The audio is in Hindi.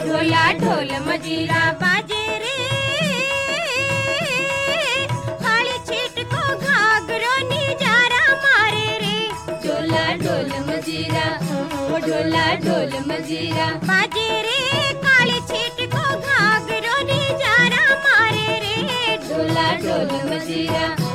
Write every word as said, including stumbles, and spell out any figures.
ढोला ढोल मजीरा बाजे रे, काली छीट को घाघरो निजारा मारे रे। ढोला ढोल मजीरा, ओ ढोला ढोल मजीरा बाजे रे, काली छीट को घाघरो निजारा मारे रे। ढोला ढोल मजीरा।